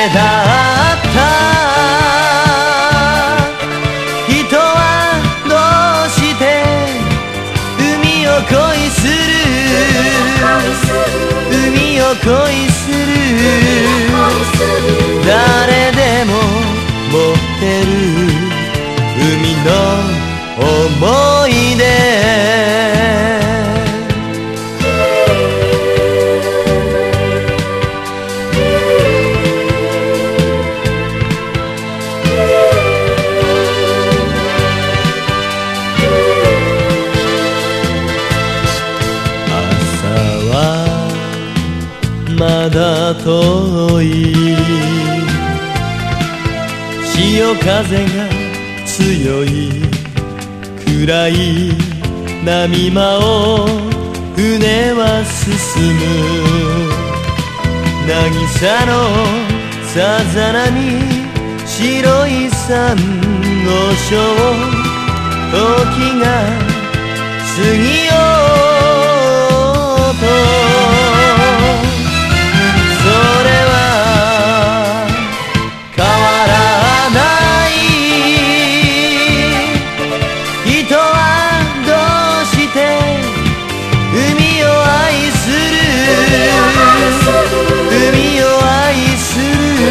だった人はどうして海を恋する海を恋する誰でも持ってる海の思い出まだ遠い潮風が強い暗い波間を船は進む渚のさざ波白い珊瑚礁時が過ぎ